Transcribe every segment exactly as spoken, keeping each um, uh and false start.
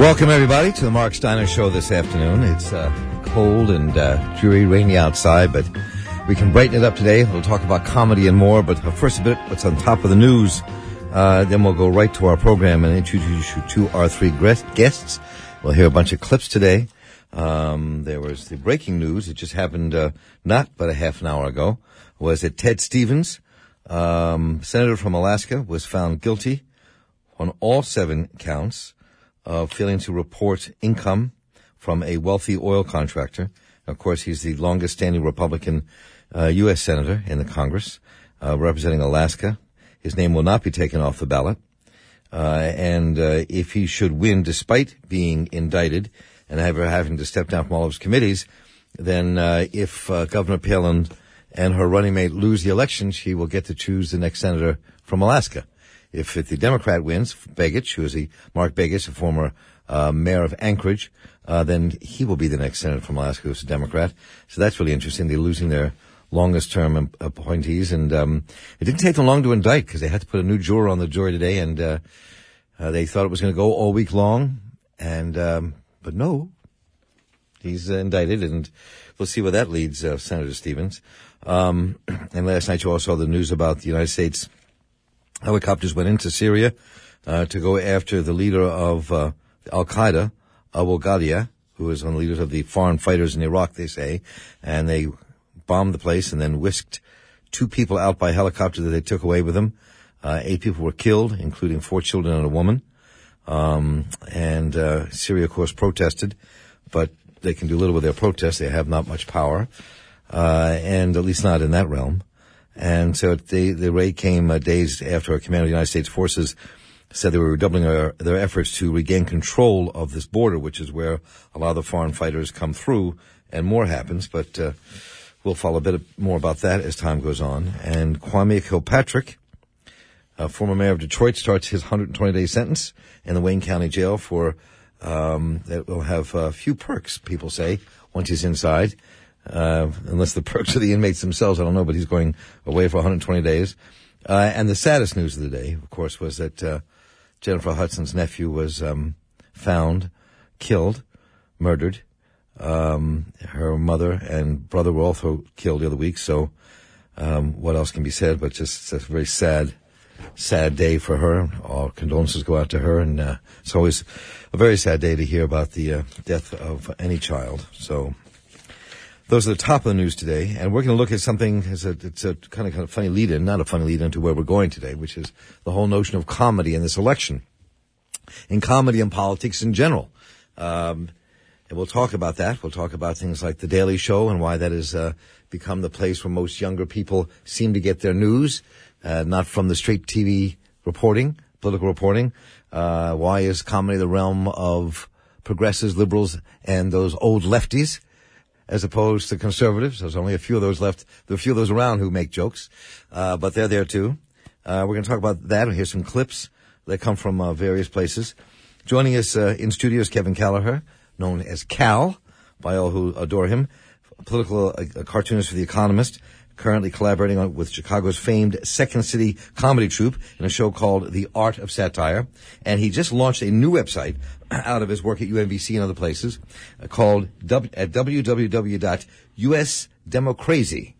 Welcome, everybody, to the Mark Steiner Show this afternoon. It's uh, cold and uh, dreary, rainy outside, but we can brighten it up today. We'll talk about comedy and more, but first a bit what's on top of the news. Uh, then we'll go right to our program and introduce you to our three guests. We'll hear a bunch of clips today. Um, there was the breaking news. It just happened uh, not but a half an hour ago. Was that Ted Stevens, um, senator from Alaska, was found guilty on all seven counts of failing to report income from a wealthy oil contractor. Of course, he's the longest-standing Republican uh, U S senator in the Congress, uh, representing Alaska. His name will not be taken off the ballot. Uh, and uh, if he should win, despite being indicted and ever having to step down from all of his committees, then uh, if uh, Governor Palin and her running mate lose the election, she will get to choose the next senator from Alaska. If the Democrat wins, Begich, who is a Mark Begich, a former uh, mayor of Anchorage, uh, then he will be the next senator from Alaska who's a Democrat. So that's really interesting. They're losing their longest-term appointees, and um, it didn't take them long to indict because they had to put a new juror on the jury today, and uh, uh, they thought it was going to go all week long, and um, but no, he's uh, indicted, and we'll see where that leads uh, Senator Stevens. Um, and last night you also saw the news about the United States helicopters went into Syria uh, to go after the leader of uh, Al-Qaeda, Abu Ghadia, who is one of the leaders of the foreign fighters in Iraq, they say, and they bombed the place and then whisked two people out by helicopter that they took away with them. Uh, eight people were killed, including four children and a woman. Um, and uh, Syria, of course, protested, but they can do little with their protest. They have not much power, uh, and at least not in that realm. And so they, the raid came uh, days after a commander of the United States forces said they were redoubling their, their efforts to regain control of this border, which is where a lot of the foreign fighters come through, and more happens. But uh, we'll follow a bit more about that as time goes on. And Kwame Kilpatrick, a former mayor of Detroit, starts his one hundred twenty day sentence in the Wayne County Jail for um, that will have a few perks, people say, once he's inside. Uh, unless the perks of the inmates themselves, I don't know, but he's going away for one hundred twenty days. Uh, and the saddest news of the day, of course, was that uh, Jennifer Hudson's nephew was um, found, killed, murdered. Um, her mother and brother were also killed the other week, so um, what else can be said? But just it's a very sad, sad day for her. All condolences go out to her, and uh, it's always a very sad day to hear about the uh, death of any child. So those are the top of the news today, and we're going to look at something. As a, it's a kind of kind of funny lead-in, not a funny lead-in to where we're going today, which is the whole notion of comedy in this election, in comedy and politics in general. Um, and we'll talk about that. We'll talk about things like The Daily Show and why that has uh, become the place where most younger people seem to get their news, uh, not from the straight T V reporting, political reporting. Uh, why is comedy the realm of progressives, liberals, and those old lefties, as opposed to conservatives? There's only a few of those left. There are a few of those around who make jokes, uh, but they're there too. Uh, we're going to talk about that. Here's some clips that come from uh, various places. Joining us uh, in studio is Kevin Kelleher, known as Cal by all who adore him, a political uh, a cartoonist for The Economist, currently collaborating on, with Chicago's famed Second City comedy troupe in a show called The Art of Satire. And he just launched a new website out of his work at U M B C and other places uh, called w- at w w w dot u s democrazy,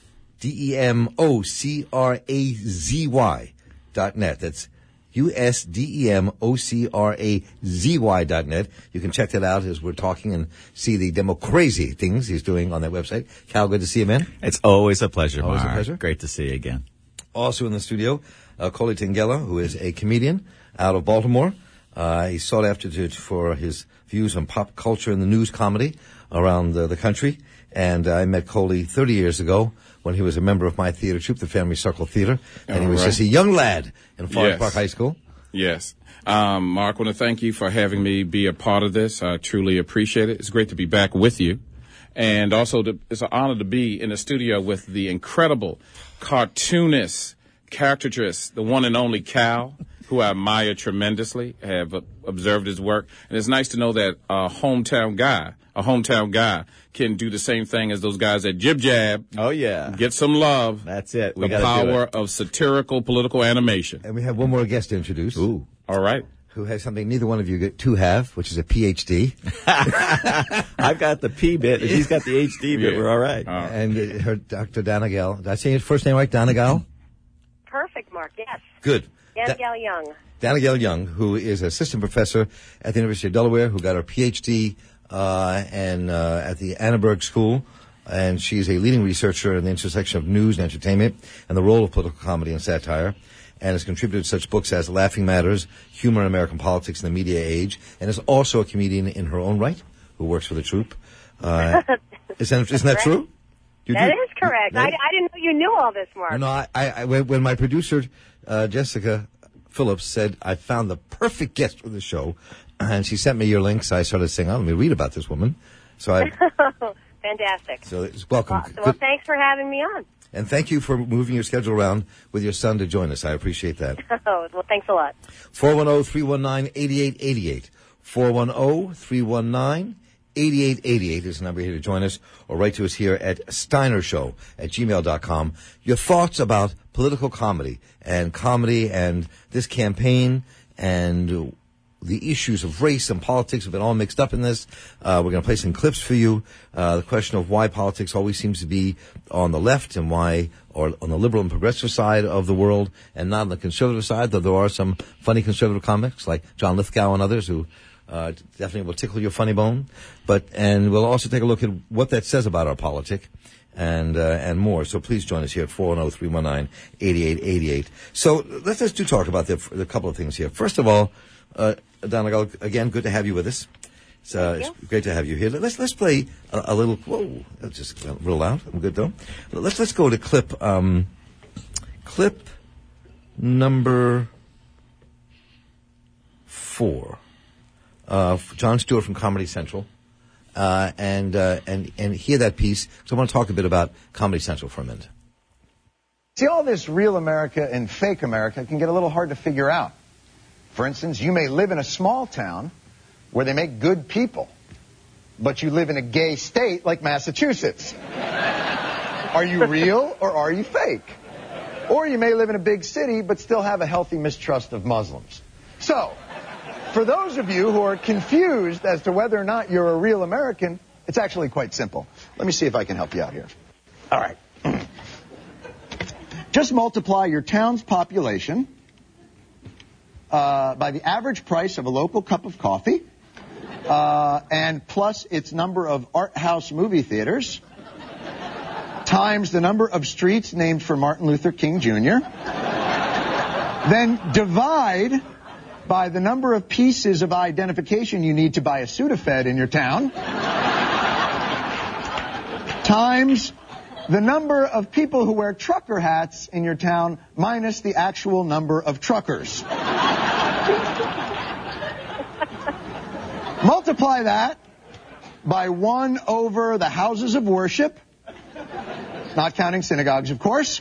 D E M O C R A Z Y dot net. That's U S D E M O C R A Z Y dot net. You can check that out as we're talking and see the democrazy things he's doing on that website. Cal, good to see you, man. It's always a pleasure, Always Mark. a pleasure. Great to see you again. Also in the studio, uh, Koli Tengela, who is a comedian out of Baltimore. Uh, he's sought after to, for his views on pop culture and the news comedy around the, the country. And uh, I met Koli thirty years ago when he was a member of my theater troupe, the Family Circle Theater, and All he was right. just a young lad in Forest yes. Park High School. Yes. Um, Mark, I want to thank you for having me be a part of this. I truly appreciate it. It's great to be back with you. And also, to, it's an honor to be in the studio with the incredible cartoonist, caricaturist, the one and only Cal, who I admire tremendously, have uh, observed his work. And it's nice to know that a hometown guy, a hometown guy, can do the same thing as those guys at Jib Jab. Oh, yeah. Get some love. That's it. We the gotta do power it. of satirical political animation. And we have one more guest to introduce. Ooh. All right. who has something neither one of you get to have, which is a P H D. I've got the P bit, and he's got the H D bit. Yeah. We're all right. Uh, And uh, her, Doctor Donegal. Did I say your first name right? Donegal? Perfect, Mark. Yes. Good. Dan Da- Gal Young. Donegal Young, who is assistant professor at the University of Delaware, who got her P H D uh, and uh, at the Annenberg School. And she's a leading researcher in the intersection of news and entertainment and the role of political comedy and satire, and has contributed to such books as Laughing Matters, Humor in American Politics and the Media Age, and is also a comedian in her own right who works for the troupe. Uh, isn't, isn't that true? You That do- is correct. you- I, I didn't know you knew all this, Mark. No, I, I, I when when my producer, uh, Jessica Phillips, said I found the perfect guest for the show, and she sent me your links, I started saying, oh, let me read about this woman. So I, Fantastic. so it's welcome. Well, well, Good- thanks for having me on. And thank you for moving your schedule around with your son to join us. I appreciate that. Oh, well, thanks a lot. four one zero, three one nine, eight eight eight eight. four one zero, three one nine, eight eight eight eight is the number here to join us, or write to us here at steinershow at gmail dot com. Your thoughts about political comedy and comedy and this campaign and the issues of race and politics have been all mixed up in this. Uh, we're going to play some clips for you. Uh, the question of why politics always seems to be on the left and why, or on the liberal and progressive side of the world and not on the conservative side, though there are some funny conservative comics like John Lithgow and others who uh, definitely will tickle your funny bone. But, and we'll also take a look at what that says about our politic and uh, and more. So please join us here at four one zero, three one nine, eight eight eight eight. So let's just do talk about the, the couple of things here. First of all, uh, Donegal, again, good to have you with us. It's, uh, it's great to have you here. Let's let's play a, a little. Whoa, that's just a little loud. I'm good though. Let's let's go to clip um, clip number four. Uh, Jon Stewart from Comedy Central, uh, and uh, and and hear that piece. So I want to talk a bit about Comedy Central for a minute. See, all this real America and fake America can get a little hard to figure out. For instance, you may live in a small town where they make good people, but you live in a gay state like Massachusetts. Are you real or are you fake? Or you may live in a big city but still have a healthy mistrust of Muslims. So, for those of you who are confused as to whether or not you're a real American, it's actually quite simple. Let me see if I can help you out here. All right. Just multiply your town's population Uh, by the average price of a local cup of coffee, uh, and plus its number of art house movie theaters, times the number of streets named for Martin Luther King Junior Then divide by the number of pieces of identification you need to buy a Sudafed in your town, times the number of people who wear trucker hats in your town minus the actual number of truckers. Multiply that by one over the houses of worship, not counting synagogues, of course,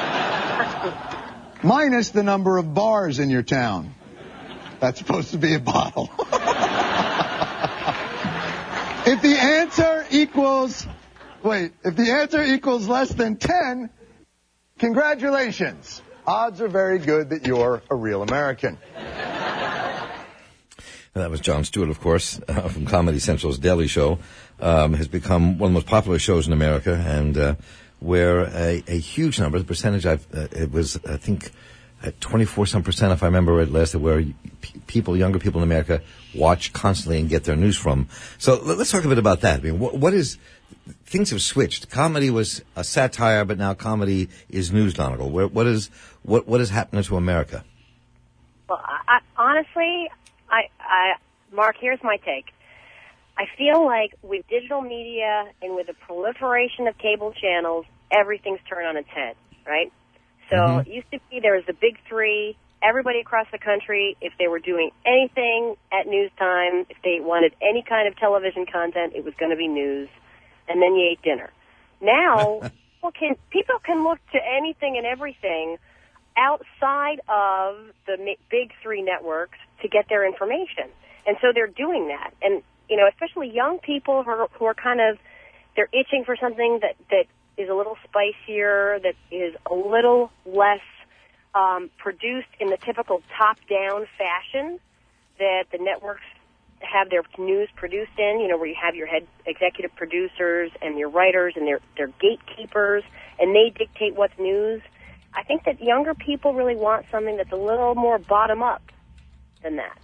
minus the number of bars in your town. That's supposed to be a bottle. If the answer equals, wait, if the answer equals less than ten, congratulations. Odds are very good that you're a real American. That was Jon Stewart, of course, uh, from Comedy Central's Daily Show. Um, has become one of the most popular shows in America, and uh, where a, a huge number, the percentage, I've, uh, it was, I think, at twenty-four some percent, if I remember it last, where p- people, younger people in America, watch constantly and get their news from. So let, let's talk a bit about that. I mean, what, what is, things have switched. Comedy was a satire, but now comedy is news, Donegal. Where, what is, what, what is happening to America? Well, I, honestly, I, I, Mark, here's my take. I feel like with digital media and with the proliferation of cable channels, everything's turned on its head, right? So mm-hmm. It used to be there was the big three. Everybody across the country, if they were doing anything at news time, if they wanted any kind of television content, it was going to be news. And then you ate dinner. Now, people can, people can look to anything and everything outside of the big three networks to get their information. And so they're doing that. And, you know, especially young people who are, who are kind of, they're itching for something that, that is a little spicier, that is a little less um, produced in the typical top-down fashion. that the networks have their news produced in, you know, where you have your head executive producers and your writers and their, their gatekeepers, and they dictate what's news. I think that younger people really want something that's a little more bottom-up than that.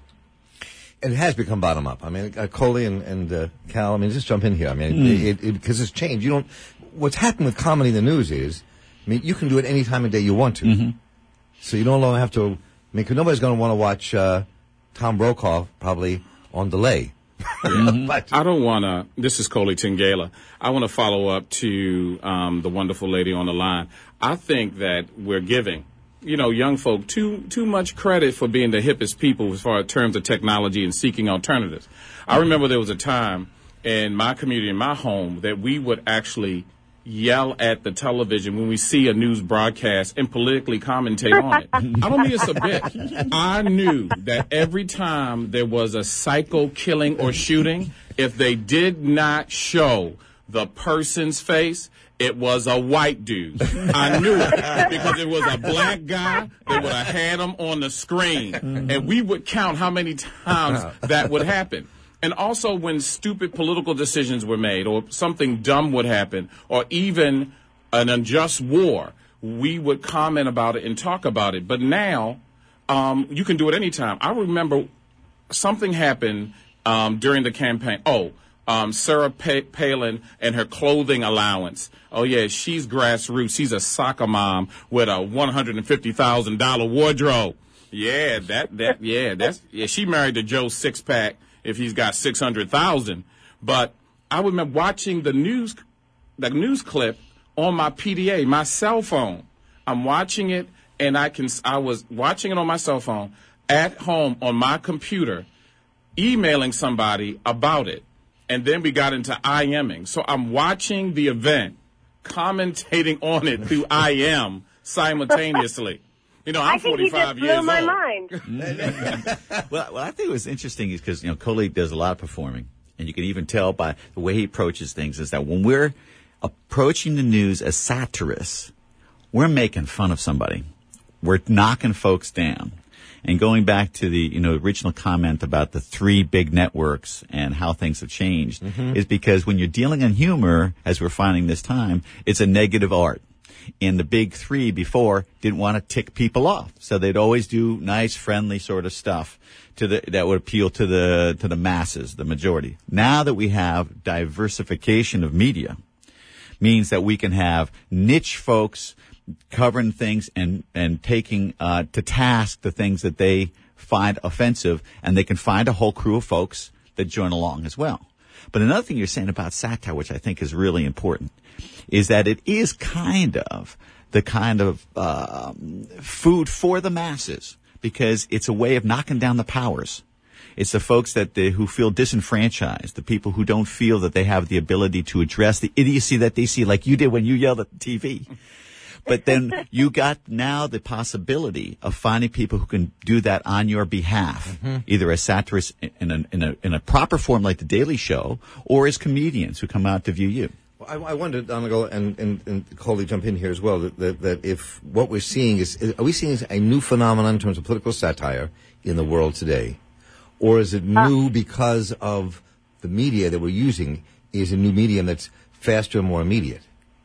It has become bottom up. I mean, uh, Coley and, and uh, Cal, I mean, just jump in here. I mean, Mm. it, it, because it's changed. You don't, what's happened with comedy in the news is, I mean, you can do it any time of day you want to. Mm-hmm. So you no longer have to, I mean, 'cause nobody's going to want to watch uh, Tom Brokaw probably on delay. Mm-hmm. I don't want to, this is Coley Tengela. I want to follow up to um, the wonderful lady on the line. I think that we're giving, you know, young folk too too much credit for being the hippest people as far as terms of technology and seeking alternatives. I remember there was a time in my community, in my home, that we would actually yell at the television when we see a news broadcast and politically commentate on it. I don't mean it's a bit. I knew that every time there was a psycho killing or shooting, if they did not show the person's face, it was a white dude. I knew it because it was a black guy. They would have had him on the screen, and we would count how many times that would happen. And also when stupid political decisions were made or something dumb would happen or even an unjust war, we would comment about it and talk about it. But now um, you can do it anytime. I remember something happened um, during the campaign. Oh, um, Sarah pa- Palin and her clothing allowance. Oh, yeah, she's grassroots. She's a soccer mom with a one hundred fifty thousand dollars wardrobe. Yeah, that, that, yeah, that's, yeah, she married to Joe Sixpack. If he's got six hundred thousand. But I remember watching the news, the news clip on my P D A, my cell phone. I'm watching it, and I can, I was watching it on my cell phone at home on my computer, emailing somebody about it. And then we got into IMing. So I'm watching the event, commentating on it through I M simultaneously. You know, I'm I think forty-five you just blew years my old. mind. Well, what I think was interesting is because, you know, Coley does a lot of performing, and you can even tell by the way he approaches things is that when we're approaching the news as satirists, we're making fun of somebody. We're knocking folks down. And going back to the, you know, original comment about the three big networks and how things have changed mm-hmm. is because when you're dealing in humor, as we're finding this time, it's a negative art. And the big three before didn't want to tick people off, so they'd always do nice, friendly sort of stuff to the that would appeal to the to the masses, the majority. Now that we have diversification of media, means that we can have niche folks covering things and and taking uh, to task the things that they find offensive, and they can find a whole crew of folks that join along as well. But another thing you're saying about satire, which I think is really important, is that it is kind of the kind of uh, food for the masses because it's a way of knocking down the powers. It's the folks that they, who feel disenfranchised, the people who don't feel that they have the ability to address the idiocy that they see, like you did when you yelled at the T V. But then you got now the possibility of finding people who can do that on your behalf, mm-hmm. either as satirists in a, in a in a proper form like The Daily Show, or as comedians who come out to view you. Well, I, I wondered, Donegal and, and, and Coley jump in here as well, that, that, that if what we're seeing is, is, are we seeing a new phenomenon in terms of political satire in the world today? Or is it new uh, because of the media that we're using is a new medium that's faster and more immediate?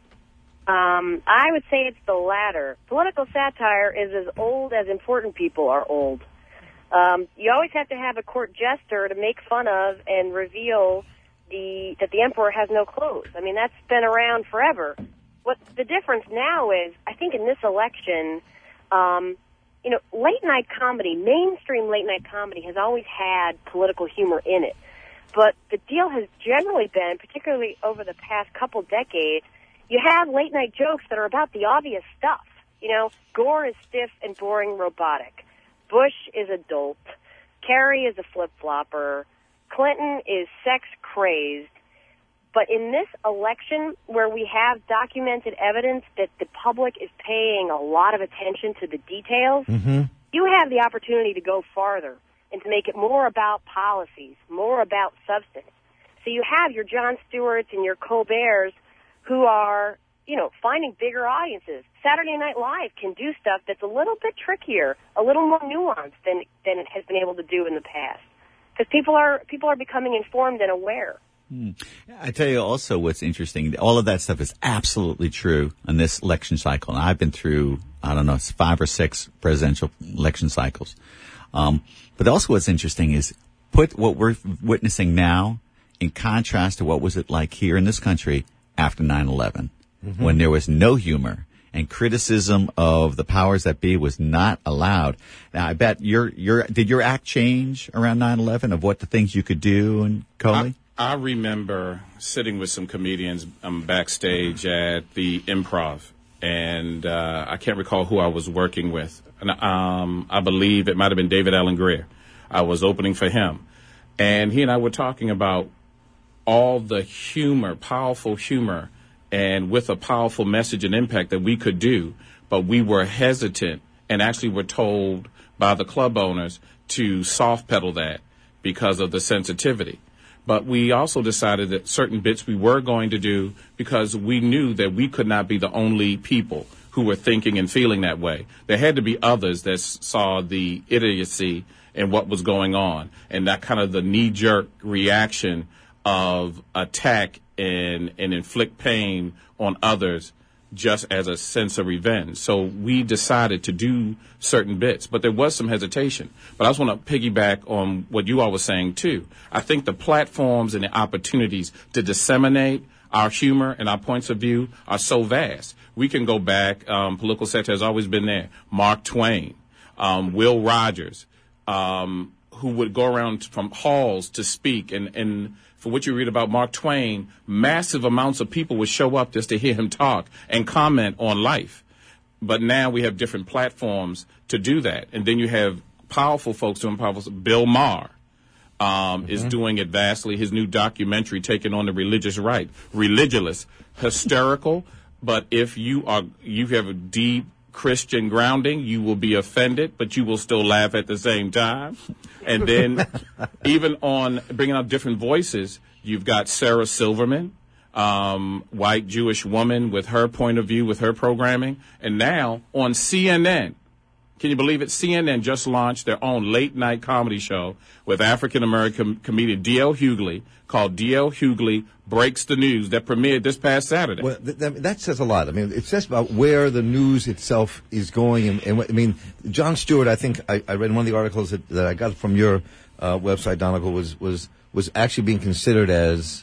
Um, I would say it's the latter. Political satire is as old as important people are old. Um, you always have to have a court jester to make fun of and reveal the that the emperor has no clothes. I mean, that's been around forever. What the difference now is, I think in this election, um, you know, late night comedy, mainstream late night comedy has always had political humor in it. But the deal has generally been, particularly over the past couple decades, you have late night jokes that are about the obvious stuff. You know, Gore is stiff and boring robotic. Bush is adult. Kerry is a flip-flopper. Clinton is sex-crazed. But in this election, where we have documented evidence that the public is paying a lot of attention to the details, mm-hmm. you have the opportunity to go farther and to make it more about policies, more about substance. So you have your Jon Stewarts and your Colberts who are, you know, finding bigger audiences. Saturday Night Live can do stuff that's a little bit trickier, a little more nuanced than than it has been able to do in the past. Because people are people are becoming informed and aware. Hmm. I tell you also what's interesting, all of that stuff is absolutely true in this election cycle. And I've been through, I don't know, five or six presidential election cycles. Um, but also what's interesting is put what we're witnessing now in contrast to what was it like here in this country after nine eleven, mm-hmm. when there was no humor and criticism of the powers that be was not allowed. Now, I bet your your did your act change around nine eleven of what the things you could do and Coley? I remember sitting with some comedians um, backstage at the Improv, and uh, I can't recall who I was working with. And, um, I believe it might have been David Alan Grier. I was opening for him, and he and I were talking about all the humor, powerful humor, and with a powerful message and impact that we could do, but we were hesitant and actually were told by the club owners to soft pedal that because of the sensitivity. But we also decided that certain bits we were going to do because we knew that we could not be the only people who were thinking and feeling that way. There had to be others that saw the idiocy in what was going on, and that kind of the knee-jerk reaction of attack and, and inflict pain on others just as a sense of revenge. So we decided to do certain bits, but there was some hesitation. But I just want to piggyback on what you all were saying, too. I think the platforms and the opportunities to disseminate our humor and our points of view are so vast. We can go back. Um, political sector has always been there. Mark Twain, um, Will Rogers, um, who would go around from halls to speak. And, and for what you read about Mark Twain, massive amounts of people would show up just to hear him talk and comment on life. But now we have different platforms to do that. And then you have powerful folks doing powerful stuff. Bill Maher um, mm-hmm. is doing it vastly. His new documentary taking on the religious right. Religious, hysterical. But if you are, you have a deep Christian grounding, you will be offended, but you will still laugh at the same time. And then even on bringing out different voices, you've got Sarah Silverman, um, white Jewish woman with her point of view, with her programming. And now on C N N, can you believe it? C N N just launched their own late night comedy show with African-American comedian D L Hughley called D L Hughley Breaks the News that premiered this past Saturday. Well, th- th- that says a lot. I mean, it says about where the news itself is going. And, and I mean, Jon Stewart, I think I, I read one of the articles that, that I got from your uh, website, Donegal, was, was, was actually being considered as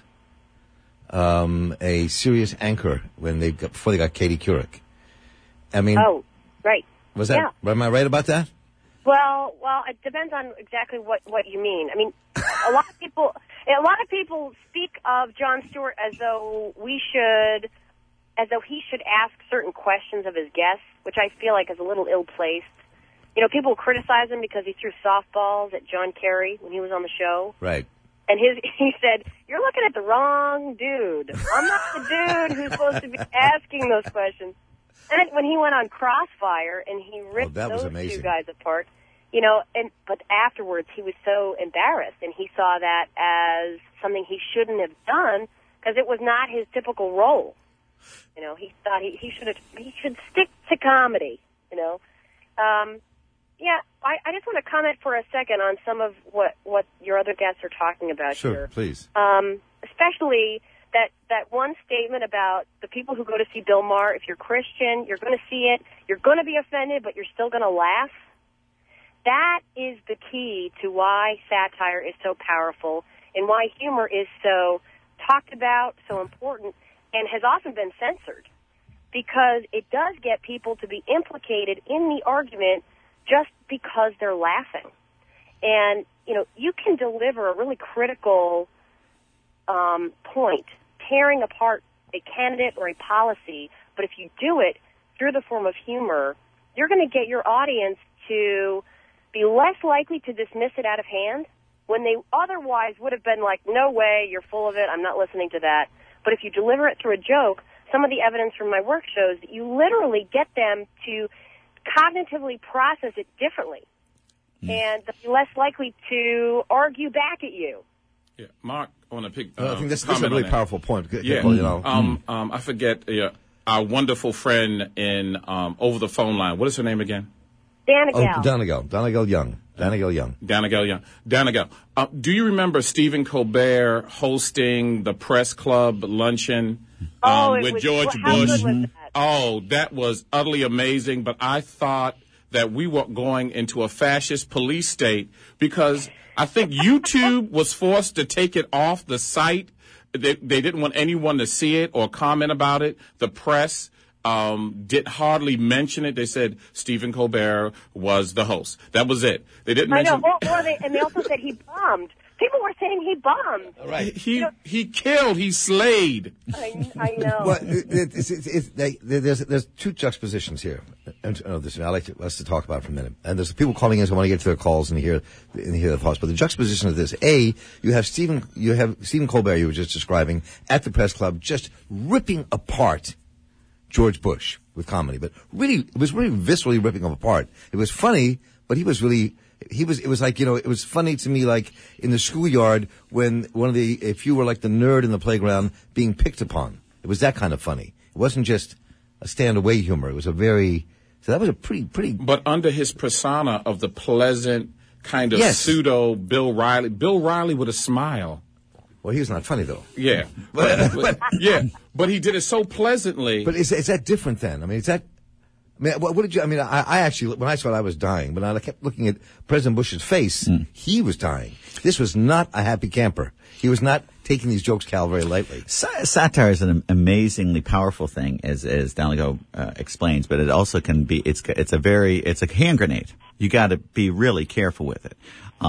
um, a serious anchor when they got, before they got Katie Couric. I mean, oh, right. Was that, yeah. am I right about that? Well, well, it depends on exactly what, what you mean. I mean, a lot of people, a lot of people speak of Jon Stewart as though we should, as though he should ask certain questions of his guests, which I feel like is a little ill-placed. You know, people criticize him because he threw softballs at John Kerry when he was on the show. Right. And his, he said, "You're looking at the wrong dude. I'm not the dude who's supposed to be asking those questions." And then when he went on Crossfire and he ripped oh, those amazing. two guys apart, you know, and but afterwards he was so embarrassed, and he saw that as something he shouldn't have done because it was not his typical role. You know, he thought he, he should have, he should stick to comedy. You know, um, yeah. I, I just want to comment for a second on some of what what your other guests are talking about sure, here. Sure, please. Um, especially. That, that one statement about the people who go to see Bill Maher, if you're Christian, you're going to see it, you're going to be offended, but you're still going to laugh. That is the key to why satire is so powerful and why humor is so talked about, so important, and has often been censored. Because it does get people to be implicated in the argument just because they're laughing. And, you know, you can deliver a really critical um, point, tearing apart a candidate or a policy, but if you do it through the form of humor, you're going to get your audience to be less likely to dismiss it out of hand when they otherwise would have been like, no way, you're full of it, I'm not listening to that. But if you deliver it through a joke, some of the evidence from my work shows that you literally get them to cognitively process it differently, mm. and they're less likely to argue back at you. Yeah, Mark, I want to pick. Well, um, I think this, this is a really powerful point. Yeah, you know. um, um, I forget. Yeah, our wonderful friend in um, over the phone line. What is her name again? Danigal. Oh, Donegal. Donegal Young. Donegal Young. Donegal Young. Donegal. Uh, do you remember Stephen Colbert hosting the press club luncheon um, Oh, it with was- George how good Bush? was that? Oh, that was utterly amazing. But I thought that we were going into a fascist police state because I think YouTube was forced to take it off the site. They, they didn't want anyone to see it or comment about it. The press um, did hardly mention it. They said Stephen Colbert was the host. That was it. They didn't I know. mention. Or, or they, and they also said he bombed. People were saying he bombed. Right. He he killed. He slayed. I, I know. Well, it, it, it's, it's, it's, they, there's there's two juxtapositions here. And oh, this I like to, us to talk about for a minute. And there's people calling in, so I want to get to their calls and hear and hear their thoughts. But the juxtaposition of this: A, you have Stephen, you have Stephen Colbert, you were just describing at the press club, just ripping apart George Bush with comedy, but really, it was really viscerally ripping him apart. It was funny, but he was really. He was, it was like, you know, it was funny to me, like in the schoolyard when one of the, if you were like the nerd in the playground being picked upon. It was that kind of funny. It wasn't just a stand away humor. It was a very, so that was a pretty, pretty. But under his persona of the pleasant kind of Yes. pseudo Bill Riley, Bill Riley with a smile. Well, he was not funny though. Yeah. But, but- yeah. But he did it so pleasantly. But is, is that different then? I mean, is that, I mean, what, what did you, I mean, I, I actually, when I saw it, I was dying, but I kept looking at President Bush's face. Mm. He was dying. This was not a happy camper. He was not taking these jokes, Cal, very lightly. Sa- satire is an amazingly powerful thing, as as Donegal uh, explains, but it also can be. It's it's a very it's a hand grenade. You got to be really careful with it.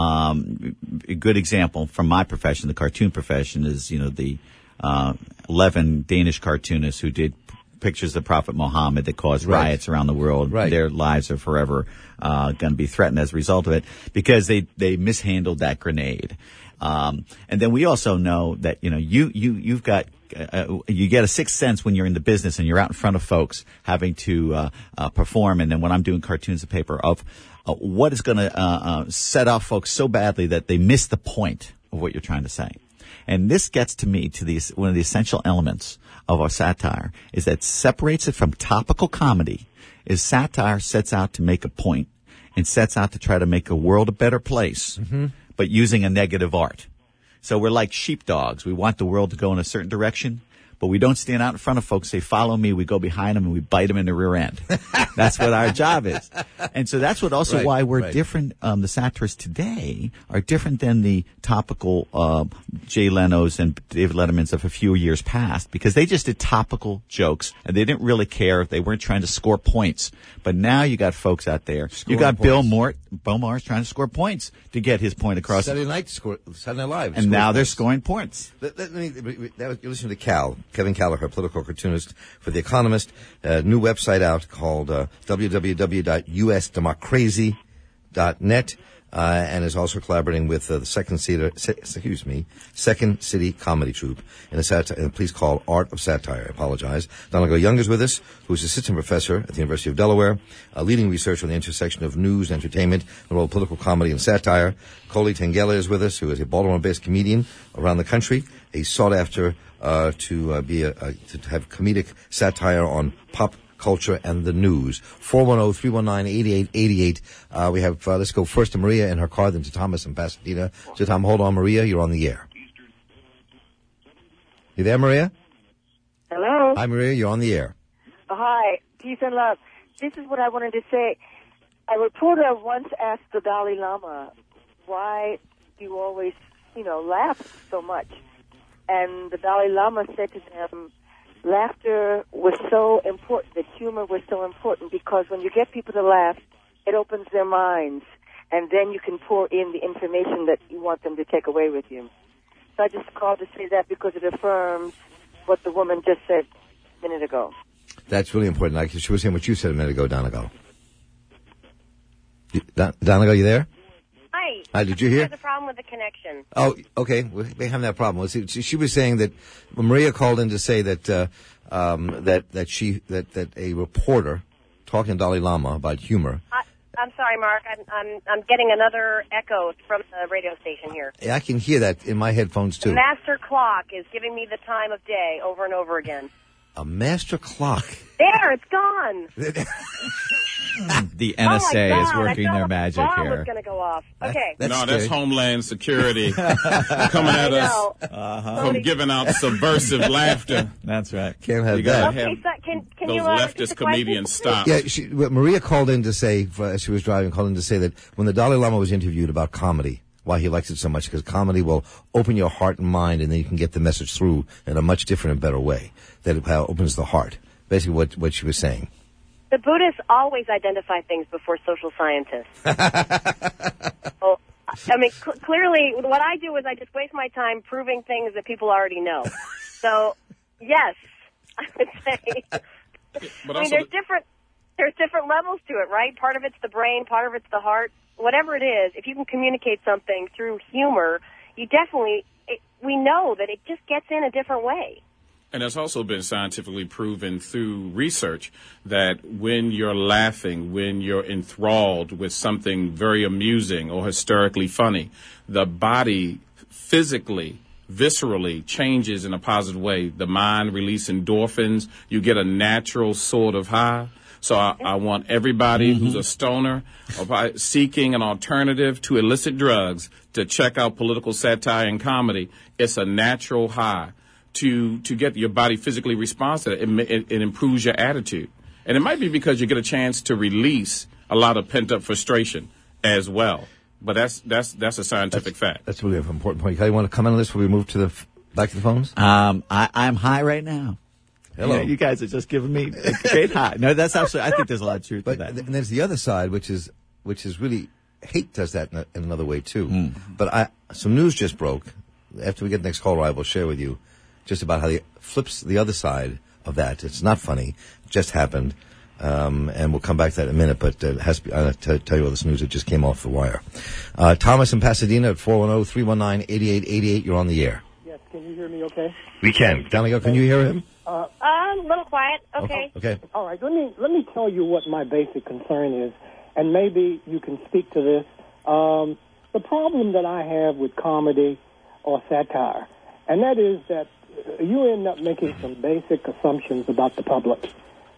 Um, a good example from my profession, the cartoon profession, is you know the uh, eleven Danish cartoonists who did pictures of Prophet Muhammad that caused Right. riots around the world. Right. Their lives are forever uh, going to be threatened as a result of it because they they mishandled that grenade. Um, and then we also know that, you know, you, you, you've got, uh, you get a sixth sense when you're in the business and you're out in front of folks having to, uh, uh, perform. And then when I'm doing cartoons of paper of, uh, what is going to, uh, uh, set off folks so badly that they miss the point of what you're trying to say. And this gets to me to the, one of the essential elements of our satire is that separates it from topical comedy is satire sets out to make a point and sets out to try to make the world a better place. Mm-hmm. But using a negative art. So we're like sheepdogs. We want the world to go in a certain direction, but we don't stand out in front of folks, say, follow me. We go behind them and we bite them in the rear end. That's what our job is. And so that's what also Right, why we're right. different. Um, the satirists today are different than the topical uh, Jay Leno's and David Letterman's of a few years past because they just did topical jokes and they didn't really care. They weren't trying to score points. But now you got folks out there. Scoring you got Bill points. Mort, Bill Maher's trying to score points to get his point across. Saturday night score, Saturday Night Live. And scored now they're points. scoring points. Let, let me, that was, you're listening to Cal, Kevin Callagher, political cartoonist for The Economist. A new website out called uh, w w w dot u s democracy dot net, uh, and is also collaborating with uh, the Second City, se- excuse me, Second City Comedy Troupe in a, sat- in a piece called Art of Satire. I apologize. Donegal Young is with us, who's assistant professor at the University of Delaware, a leading researcher on the intersection of news, entertainment, the role of political comedy and satire. Coley Tangela is with us, who is a Baltimore-based comedian around the country, a sought-after uh, to uh, be a, a, to have comedic satire on pop culture and the news. four one zero, three one nine, eight eight eight eight. Uh, we have, uh, let's go first to Maria in her car, then to Thomas in Pasadena. So Tom, hold on, Maria, you're on the air. You there, Maria? Hello. Hi, Maria, you're on the air. Hi. Peace and love. This is what I wanted to say. A reporter once asked the Dalai Lama, why do you always, you know, laugh so much? And the Dalai Lama said to them, laughter was so important, that humor was so important, because when you get people to laugh, it opens their minds, and then you can pour in the information that you want them to take away with you. So I just called to say that because it affirms what the woman just said a minute ago. That's really important. Like she was saying what you said a minute ago, Donegal. You- Don- Donegal, you there? Hi. Hi, did you hear? There's a problem with the connection. Oh, okay. We we have that problem. She, she was saying that when Maria called in to say that uh, um, that that she that that a reporter talking to Dalai Lama about humor. I, I'm sorry, Mark. I'm, I'm I'm getting another echo from the radio station here. I can hear that in my headphones The too. master clock is giving me the time of day over and over again. A master clock. There, it's gone. The N S A oh my is God, working I their thought magic the bomb here. was going to go off. Okay. That's no, scary. that's Homeland Security coming at I us know. Uh-huh. from giving out subversive laughter. That's right. Can't have You that. gotta Okay, have so can, can those you uh, repeat leftist the question? comedians stop. Yeah, she, well, Maria called in to say, uh, as she was driving, called in to say that when the Dalai Lama was interviewed about comedy, why he likes it so much, because comedy will open your heart and mind, and then you can get the message through in a much different and better way. That it uh, opens the heart. Basically, what what she was saying. The Buddhists always identify things before social scientists. Well, I mean, cl- clearly, what I do is I just waste my time proving things that people already know. So, yes, I would say. But I mean, also there's the- different there's different levels to it, right? Part of it's the brain, part of it's the heart. Whatever it is, if you can communicate something through humor, you definitely. It, we know that it just gets in a different way. And it's also been scientifically proven through research that when you're laughing, when you're enthralled with something very amusing or hysterically funny, the body physically, viscerally changes in a positive way. The mind releases endorphins. You get a natural sort of high. So I, I want everybody mm-hmm. who's a stoner or seeking an alternative to illicit drugs to check out political satire and comedy. It's a natural high. To, to get your body physically responds to it, it, it, it improves your attitude. And it might be because you get a chance to release a lot of pent-up frustration as well. But that's that's that's a scientific that's, fact. That's really an important point. Kelly, you want to comment on this before we move to the back to the phones? Um, I, I'm high right now. Hello. You, know, you guys are just giving me a great high. No, that's actually, I think there's a lot of truth but to that. And there's the other side, which is which is really, hate does that in, a, in another way, too. Mm. But I some news just broke. After we get the next caller, I will share with you just about how the flips the other side of that. It's not funny. It just happened. Um, and we'll come back to that in a minute, but uh, it has to be, I'll t- tell you all this news that just came off the wire. Uh, Thomas in Pasadena at four one zero, three one nine, eight eight eight eight. You're on the air. Yes, can you hear me okay? We can. Donegal, can you hear him? Uh, Um, a little quiet. Okay. Okay. all right, let me let me tell you what my basic concern is, and maybe you can speak to this. Um, the problem that I have with comedy or satire, and that is that you end up making some basic assumptions about the public.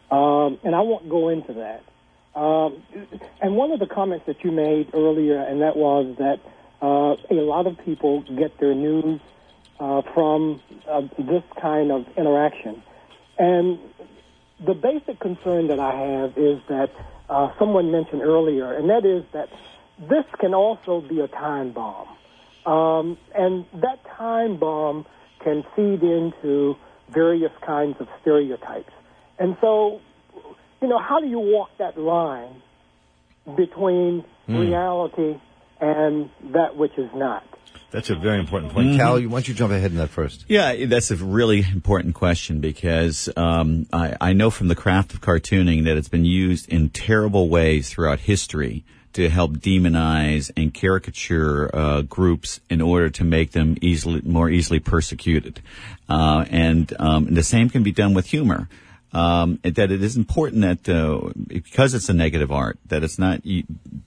Um, and I won't go into that. Um, and one of the comments that you made earlier, and that was that uh, a lot of people get their news uh, from uh, this kind of interaction. And the basic concern that I have is that uh, someone mentioned earlier, and that is that this can also be a time bomb. Um, and that time bomb can feed into various kinds of stereotypes. And so, you know, how do you walk that line between mm. reality and that which is not? That's a very important point. Mm-hmm. Cal, why don't you jump ahead in that first? Yeah, that's a really important question because um, I, I know from the craft of cartooning that it's been used in terrible ways throughout history to help demonize and caricature uh, groups in order to make them easily, more easily persecuted. Uh, and, um, and the same can be done with humor. Um, that it is important that uh, because it's a negative art, that it's not e-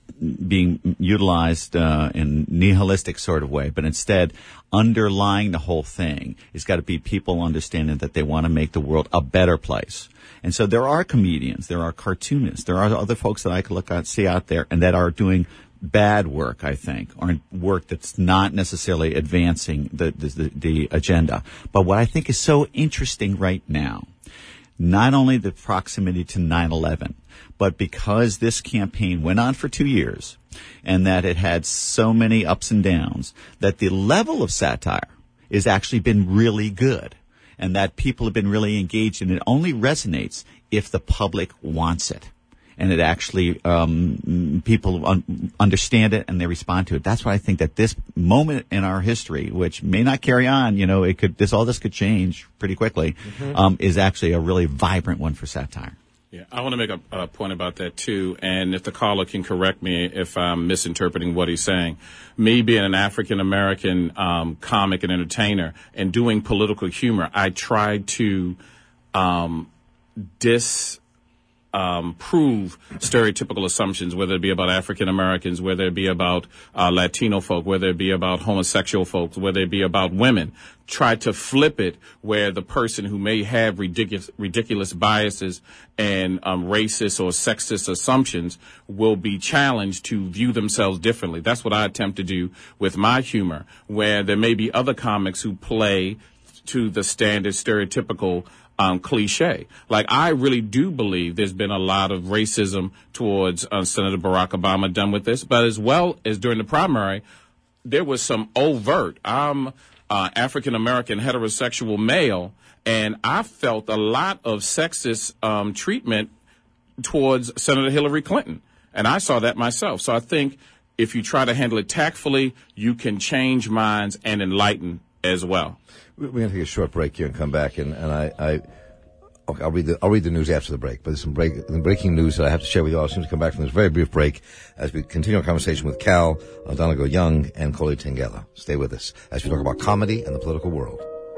being utilized uh, in nihilistic sort of way, but instead underlying the whole thing has got to be people understanding that they want to make the world a better place. And so there are comedians, there are cartoonists, there are other folks that I could look at, see out there, and that are doing bad work, I think, or work that's not necessarily advancing the, the, the agenda. But what I think is so interesting right now, not only the proximity to nine eleven, but because this campaign went on for two years and that it had so many ups and downs, that the level of satire has actually been really good and that people have been really engaged, and it only resonates if the public wants it. And it actually, um, people un- understand it and they respond to it. That's why I think that this moment in our history, which may not carry on, you know, it could, this, all this could change pretty quickly, mm-hmm. um, is actually a really vibrant one for satire. Yeah, I want to make a, a point about that too, and if the caller can correct me if I'm misinterpreting what he's saying. Me being an African American um, comic and entertainer and doing political humor, I tried to um, dis um, prove stereotypical assumptions, whether it be about African Americans, whether it be about uh, Latino folk, whether it be about homosexual folks, whether it be about women. Try to flip it where the person who may have ridiculous, ridiculous biases and um, racist or sexist assumptions will be challenged to view themselves differently. That's what I attempt to do with my humor, where there may be other comics who play to the standard stereotypical um, cliche. Like, I really do believe there's been a lot of racism towards uh, Senator Barack Obama done with this, but as well as during the primary, there was some overt, I'm uh, African-American heterosexual male, and I felt a lot of sexist um, treatment towards Senator Hillary Clinton. And I saw that myself. So I think if you try to handle it tactfully, you can change minds and enlighten as well. We're going to take a short break here and come back, and, and I, I okay, I'll read the I'll read the news after the break. But there's some break, breaking news that I have to share with you all as soon as we come back from this very brief break, as we continue our conversation with Cal Donegal Young and Koli Tangela. Stay with us as we talk about comedy and the political world.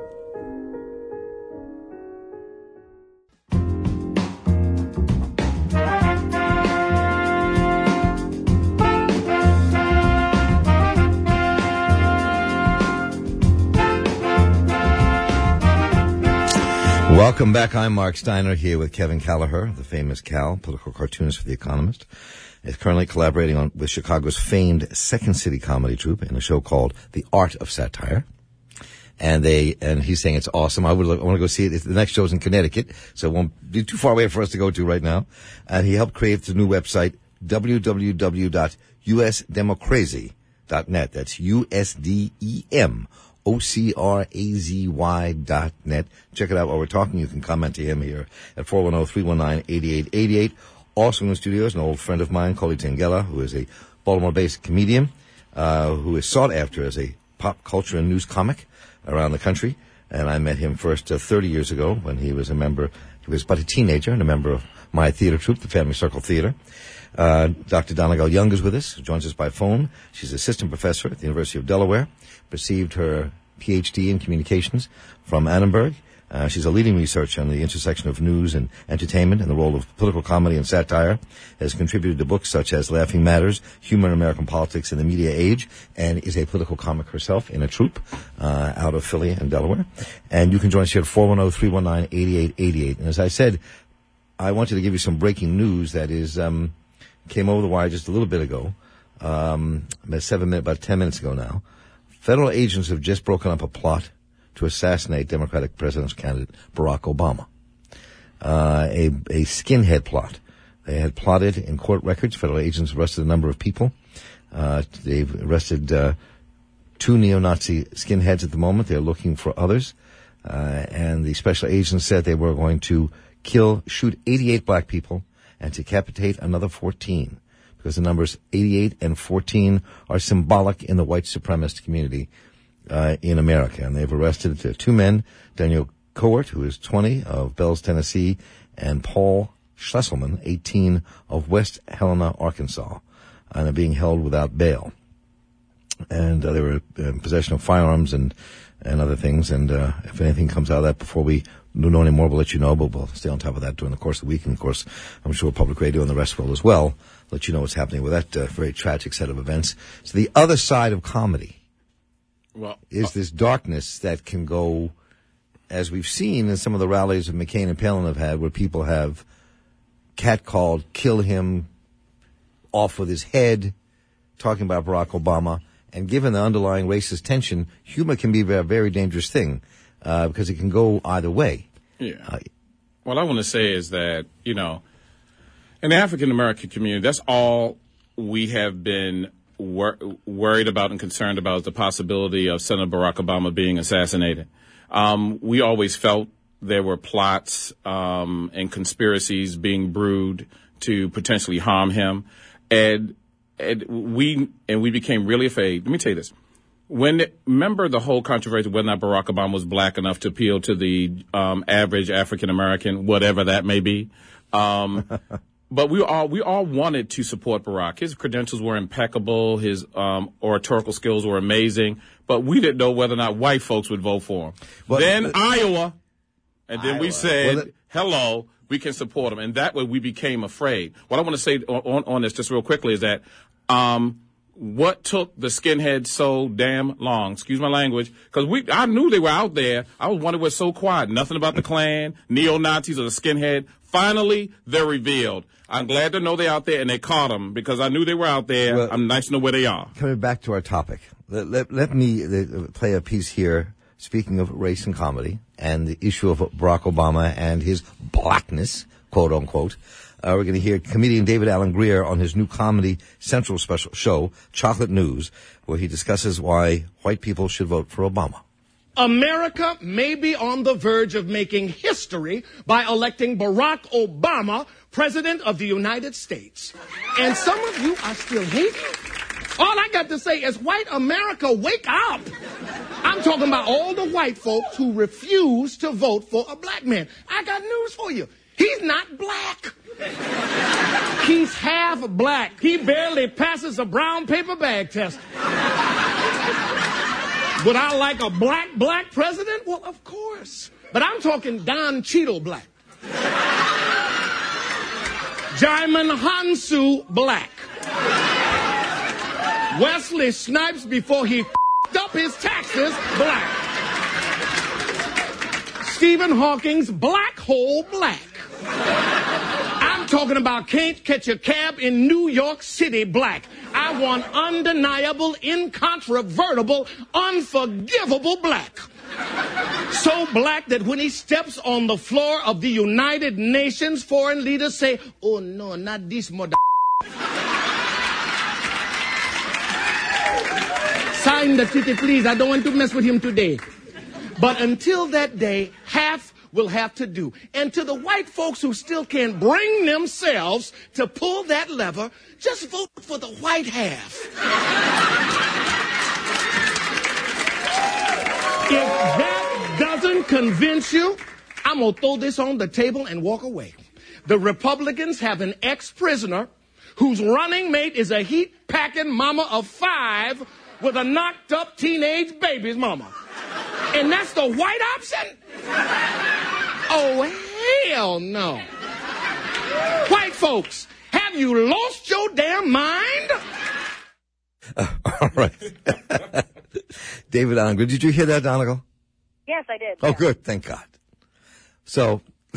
Welcome back. I'm Mark Steiner here with Kevin Kelleher, the famous Cal, political cartoonist for The Economist. He's currently collaborating on with Chicago's famed Second City comedy troupe in a show called The Art of Satire. And they and he's saying it's awesome. I would I want to go see it. The next show's in Connecticut, so it won't be too far away for us to go to right now. And he helped create the new website, w w w dot u s democrazy dot net. That's U S D E M. O C R A Z Y dot net. Check it out while we're talking. You can comment to him here at four one zero, three one nine, eight eight eight eight. Also in the studio is an old friend of mine, Koli Tangela, who is a Baltimore-based comedian, uh, who is sought after as a pop culture and news comic around the country. And I met him first uh, thirty years ago when he was a member, he was but a teenager and a member of my theater troupe, the Family Circle Theater. Uh, Doctor Donegal Young is with us, joins us by phone. She's assistant professor at the University of Delaware, received her P H D in communications from Annenberg. Uh, she's a leading researcher on the intersection of news and entertainment and the role of political comedy and satire, has contributed to books such as Laughing Matters, Humor in American Politics and the Media Age, and is a political comic herself in a troupe uh, out of Philly and Delaware. And you can join us here at four one zero, three one nine, eight eight eight eight. And as I said, I wanted to give you some breaking news that is um, came over the wire just a little bit ago, um, about seven minutes, about ten minutes ago now. Federal agents have just broken up a plot to assassinate Democratic presidential candidate Barack Obama. Uh, a, a skinhead plot. They had plotted in court records. Federal agents arrested a number of people. Uh, they've arrested uh, two neo-Nazi skinheads at the moment. They're looking for others. Uh, and the special agents said they were going to kill, shoot eighty-eight black people and decapitate another fourteen. Because the numbers eighty-eight and fourteen are symbolic in the white supremacist community uh, in America. And they've arrested uh, two men, Daniel Cowart, who is twenty, of Bells, Tennessee, and Paul Schlesselman, eighteen, of West Helena, Arkansas, and are being held without bail. And uh, they were in possession of firearms and, and other things. And uh, if anything comes out of that before we know any more, we'll let you know, but we'll stay on top of that during the course of the week. And, of course, I'm sure Public Radio and the rest will as well let you know what's happening with that uh, very tragic set of events. So the other side of comedy well, is uh, this darkness that can go, as we've seen in some of the rallies that McCain and Palin have had, where people have catcalled, kill him, off with his head, talking about Barack Obama. And given the underlying racist tension, humor can be a very dangerous thing uh, because it can go either way. Yeah. Uh, what I want to say is that, you know, in the African-American community, that's all we have been wor- worried about and concerned about is the possibility of Senator Barack Obama being assassinated. Um, we always felt there were plots um, and conspiracies being brewed to potentially harm him. And, and we and we became really afraid. Let me tell you this. When remember the whole controversy whether or not Barack Obama was black enough to appeal to the um, average African-American, whatever that may be. Um But we all we all wanted to support Barack. His credentials were impeccable. His um, oratorical skills were amazing. But we didn't know whether or not white folks would vote for him. Well, then uh, Iowa, And then Iowa. we said, Well, it- hello, we can support them. And that way we became afraid. What I want to say on, on this just real quickly is that um, what took the skinheads so damn long, excuse my language, because we I knew they were out there. I was wondering what's so quiet. Nothing about the Klan, neo-Nazis, or the skinhead. Finally, they're revealed. I'm glad to know they're out there, and they caught them because I knew they were out there. Well, I'm nice to know where they are. Coming back to our topic, let, let, let me uh, play a piece here, speaking of race and comedy, and the issue of Barack Obama and his blackness, quote unquote. Uh, we're going to hear comedian David Alan Grier on his new Comedy Central special show, Chocolate News, where he discusses why white people should vote for Obama. America may be on the verge of making history by electing Barack Obama President of the United States. And some of you are still hating. All I got to say is, white America, wake up. I'm talking about all the white folks who refuse to vote for a black man. I got news for you. He's not black. He's half black. He barely passes a brown paper bag test. Would I like a black, black president? Well, of course. But I'm talking Don Cheadle black. Jaimin Hansu black. Wesley Snipes before he f***ed up his taxes black. Stephen Hawking's black hole black. I'm talking about can't catch a cab in New York City black. I want undeniable, incontrovertible, unforgivable black. So black that when he steps on the floor of the United Nations, foreign leaders say, oh no, not this mother. Sign the ticket, please. I don't want to mess with him today. But until that day, half will have to do. And to the white folks who still can't bring themselves to pull that lever, just vote for the white half. If that doesn't convince you, I'm going to throw this on the table and walk away. The Republicans have an ex-prisoner whose running mate is a heat-packing mama of five with a knocked-up teenage baby's mama. And that's the white option? Oh, hell no. White folks, have you lost your damn mind? Uh, all right. David Alan Grier. Did you hear that, Donegal? Yes, I did. Oh, yeah. good. Thank God. So,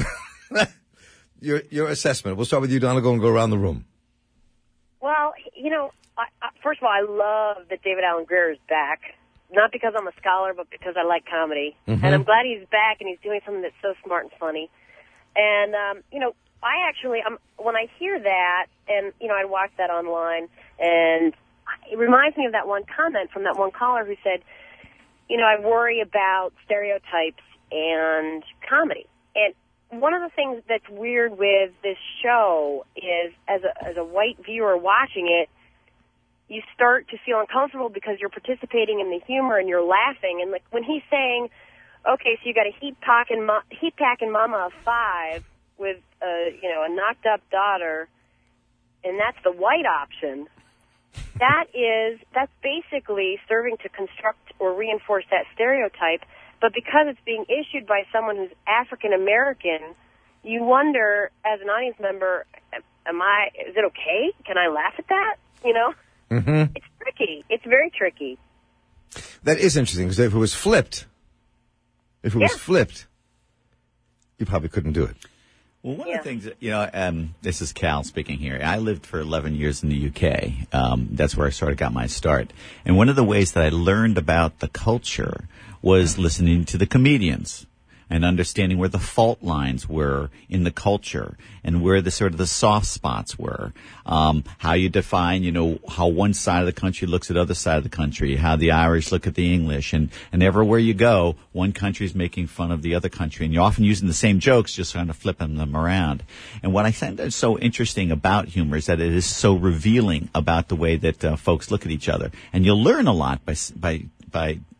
your your assessment. We'll start with you, Donegal, and go around the room. Well, you know, I, I, first of all, I love that David Alan Grier is back. Not because I'm a scholar, but because I like comedy. Mm-hmm. And I'm glad he's back and he's doing something that's so smart and funny. And, um, you know, I actually, um, when I hear that, and, you know, I watched that online, and it reminds me of that one comment from that one caller who said, you know, I worry about stereotypes and comedy. And one of the things that's weird with this show is, as a, as a white viewer watching it, you start to feel uncomfortable because you're participating in the humor and you're laughing. And like when he's saying, okay, so you got a heat packing, mo- heat packing mama of five with a, you know, a knocked up daughter, and that's the white option. That is, that's basically serving to construct or reinforce that stereotype. But because it's being issued by someone who's African American, you wonder as an audience member, am I, is it okay? Can I laugh at that? You know? Mm-hmm. It's tricky. It's very tricky. That is interesting, because if it was flipped, if it was Yeah. flipped, you probably couldn't do it. Well, one Yeah. of the things, that, you know, um, this is Cal speaking here. I lived for eleven years in the U K. Um, that's where I sort of got my start. And one of the ways that I learned about the culture was listening to the comedians and understanding where the fault lines were in the culture and where the sort of the soft spots were. Um, how you define, you know, how one side of the country looks at other side of the country, how the Irish look at the English, and, and everywhere you go, one country is making fun of the other country, and you're often using the same jokes, just kind of flipping them around. And what I find is so interesting about humor is that it is so revealing about the way that uh, folks look at each other. And you'll learn a lot by, by, by, by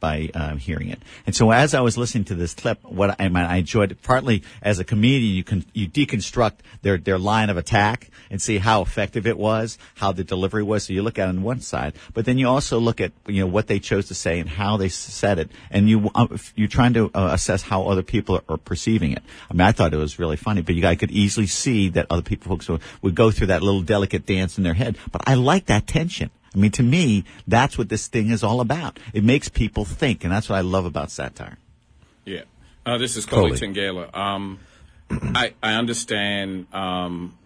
by uh, hearing it. And so as I was listening to this clip, what I, I, mean, I enjoyed it partly as a comedian. You can you deconstruct their their line of attack and see how effective it was, how the delivery was. So you look at it on one side, but then you also look at you know what they chose to say and how they said it, and you uh, you're trying to uh, assess how other people are, are perceiving it. I mean, I thought it was really funny, but you guys could easily see that other people folks would, would go through that little delicate dance in their head. But I like that tension. I mean, to me, that's what this thing is all about. It makes people think, and that's what I love about satire. Yeah. Uh, this is Coley Tengela. Um, I, I understand um,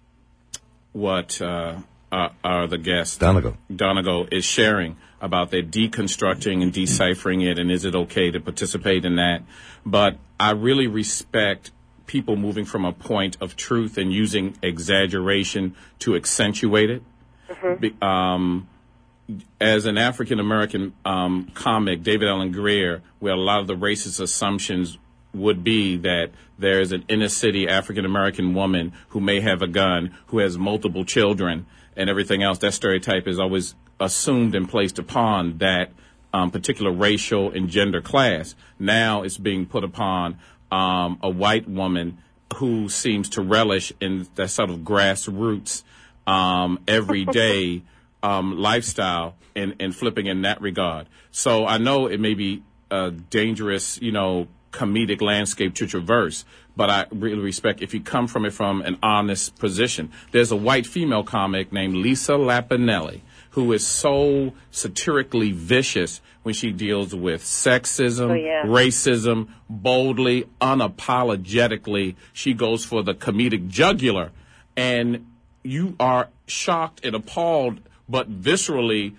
what uh, uh, uh, the guest, Donegal. Donegal, is sharing about their deconstructing and deciphering it, and is it okay to participate in that. But I really respect people moving from a point of truth and using exaggeration to accentuate it. Mm-hmm. Um, as an African American um, comic, David Allen Greer, where a lot of the racist assumptions would be that there is an inner city African American woman who may have a gun, who has multiple children, and everything else. That stereotype is always assumed and placed upon that um, particular racial and gender class. Now it's being put upon um, a white woman who seems to relish in that sort of grassroots Um, everyday um, lifestyle and, and flipping in that regard. So I know it may be a dangerous, you know, comedic landscape to traverse, but I really respect if you come from it from an honest position. There's a white female comic named Lisa Lapinelli who is so satirically vicious when she deals with sexism, oh, yeah. racism, boldly, unapologetically. She goes for the comedic jugular, and you are shocked and appalled, but viscerally,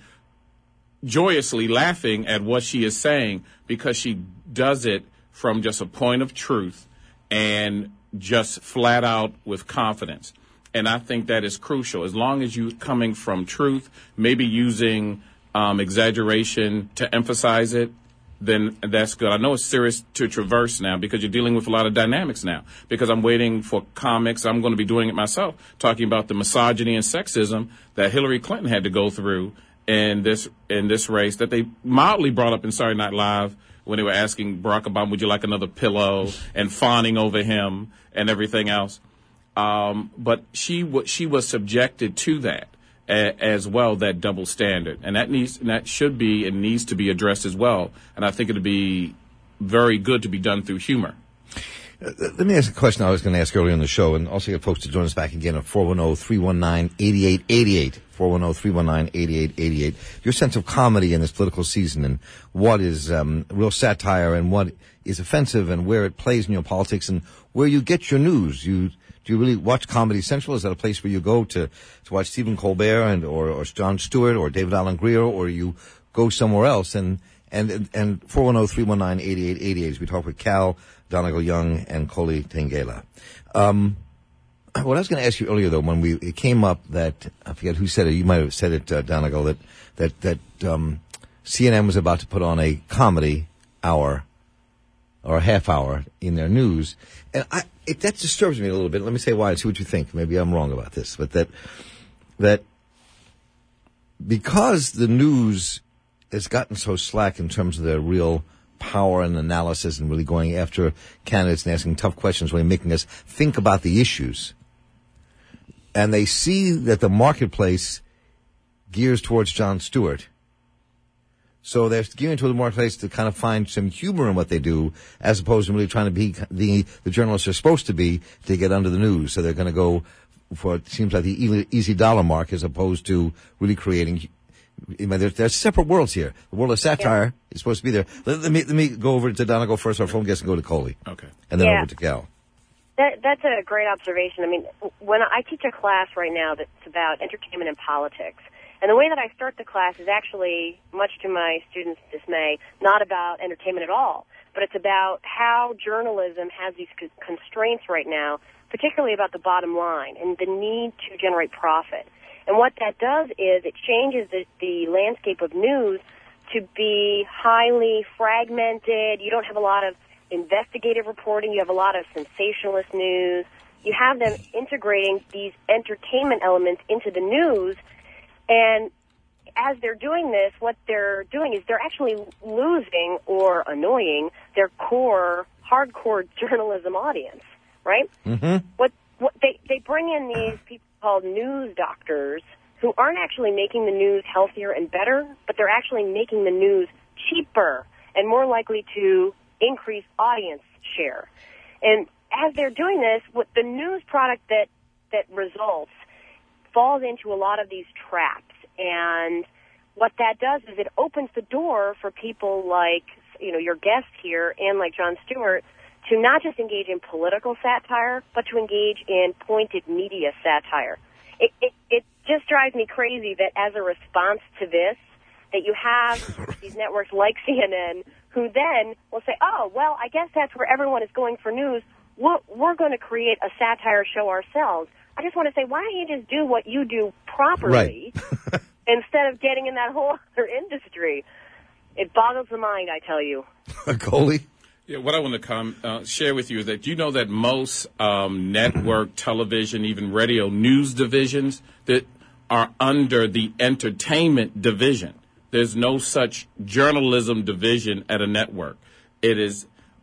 joyously laughing at what she is saying, because she does it from just a point of truth and just flat out with confidence. And I think that is crucial. As long as you're coming from truth, maybe using um, exaggeration to emphasize it, then that's good. I know it's serious to traverse now because you're dealing with a lot of dynamics now, because I'm waiting for comics. I'm going to be doing it myself, talking about the misogyny and sexism that Hillary Clinton had to go through in this in this race that they mildly brought up in Saturday Night Live when they were asking Barack Obama, would you like another pillow, and fawning over him and everything else. Um, but she, w- she was subjected to that as well, that double standard, and that needs and that should be and needs to be addressed as well. And I think it'd be very good to be done through humor. Uh, let me ask a question I was going to ask earlier in the show, and also get folks to join us back again at four one zero, three one nine, eight eight eight eight, four one zero, three one nine, eight eight eight eight. Your sense of comedy in this political season, and what is um, real satire, and what is offensive, and where it plays in your politics, and where you get your news. You Do you really watch Comedy Central? Is that a place where you go to, to watch Stephen Colbert and or, or Jon Stewart or David Allen Greer, or you go somewhere else? And and and four one zero, three one nine, eight eight eight eight. We talk with Cal, Donegal Young, and Coley Tengela. Um, what I was going to ask you earlier, though, when we it came up that I forget who said it. You might have said it, uh, Donegal, that that that um, C N N was about to put on a comedy hour or a half hour in their news, and I. It, that disturbs me a little bit. Let me say why and see what you think. Maybe I'm wrong about this, but that that because the news has gotten so slack in terms of their real power and analysis and really going after candidates and asking tough questions, really making us think about the issues, and they see that the marketplace gears towards Jon Stewart. So they're gearing to the marketplace to kind of find some humor in what they do, as opposed to really trying to be the the journalists are supposed to be to get under the news. So they're going to go for it seems like the easy dollar mark, as opposed to really creating. I mean, there's, there's separate worlds here. The world of satire yeah. is supposed to be there. Let, let me let me go over to Donegal first. Our phone guest, and go to Coley. Okay, and then yeah. over to Cal. That, that's a great observation. I mean, when I teach a class right now that's about entertainment and politics. And the way that I start the class is actually, much to my students' dismay, not about entertainment at all, but it's about how journalism has these constraints right now, particularly about the bottom line and the need to generate profit. And what that does is it changes the, the landscape of news to be highly fragmented. You don't have a lot of investigative reporting. You have a lot of sensationalist news. You have them integrating these entertainment elements into the news. And as they're doing this, what they're doing is they're actually losing or annoying their core, hardcore journalism audience, right? Mm-hmm. What, what they, they bring in these people called news doctors who aren't actually making the news healthier and better, but they're actually making the news cheaper and more likely to increase audience share. And as they're doing this, what the news product that, that results falls into a lot of these traps. And what that does is it opens the door for people like, you know, your guest here and like Jon Stewart to not just engage in political satire, but to engage in pointed media satire. It, it, it just drives me crazy that as a response to this, that you have these networks like C N N who then will say, oh, well, I guess that's where everyone is going for news. We're, we're going to create a satire show ourselves. I just want to say, why don't you just do what you do properly Right. instead of getting in that whole other industry? It boggles the mind, I tell you. Coley? Yeah, what I want to com- uh, share with you is that you know that most um, network television, even radio news divisions that are under the entertainment division. There's no such journalism division at a network. It is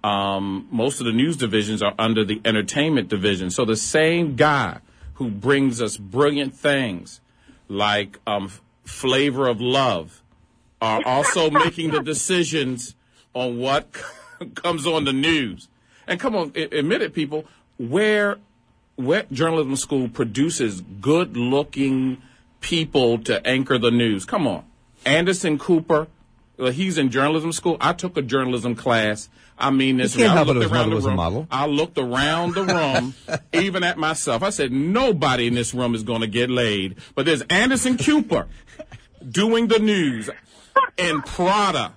um, most of the news divisions are under the entertainment division. So the same guy who brings us brilliant things like um, Flavor of Love are also making the decisions on what comes on the news. And come on, admit it, people, where, where journalism school produces good-looking people to anchor the news. Come on. Anderson Cooper, uh, he's in journalism school. I took a journalism class. I mean this. You can't I help it looked his around mother the was a room. model. I looked around the room, even at myself. I said, nobody in this room is going to get laid. But there's Anderson Cooper doing the news in Prada.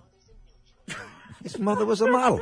His mother was a model.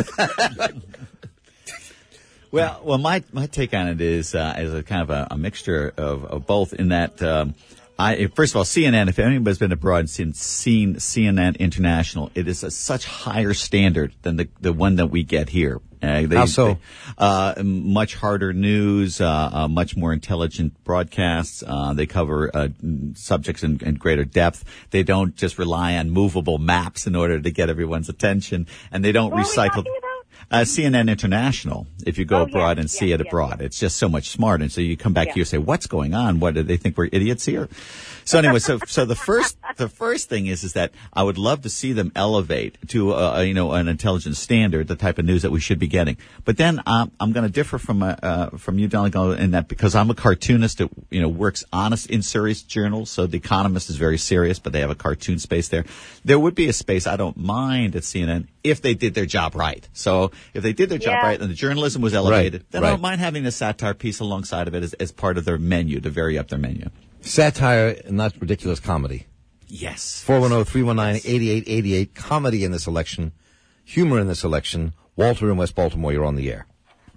Well, well, my, my take on it is uh, is a kind of a, a mixture of, of both. In that, um, I first of all, C N N. If anybody's been abroad and seen, seen C N N International, it is a such higher standard than the the one that we get here. Uh, they, How so? They, uh, much harder news, uh, uh, much more intelligent broadcasts. Uh, they cover uh, subjects in, in greater depth. They don't just rely on movable maps in order to get everyone's attention, and they don't What are we recycle. talking about? Uh, C N N International, if you go Oh, abroad yes, and see yes, it yes, abroad. yes. It's just so much smarter. And so you come back Yeah. here and say, what's going on? What, do they think we're idiots here? So anyway, so, so the first, the first thing is, is that I would love to see them elevate to, uh, you know, an intelligent standard, the type of news that we should be getting. But then, um, I'm going to differ from, uh, uh, from you, Donegal, in that because I'm a cartoonist that, you know, works honest in serious journals. So The Economist is very serious, but they have a cartoon space there. There would be a space I don't mind at C N N if they did their job right. So if they did their job Yeah. right and the journalism was elevated, Right, then I right. don't mind having the satire piece alongside of it as, as part of their menu, to vary up their menu. Satire and not ridiculous comedy. Yes. four one zero, three one nine, eight eight eight eight. Comedy in this election. Humor in this election. Walter in West Baltimore, you're on the air.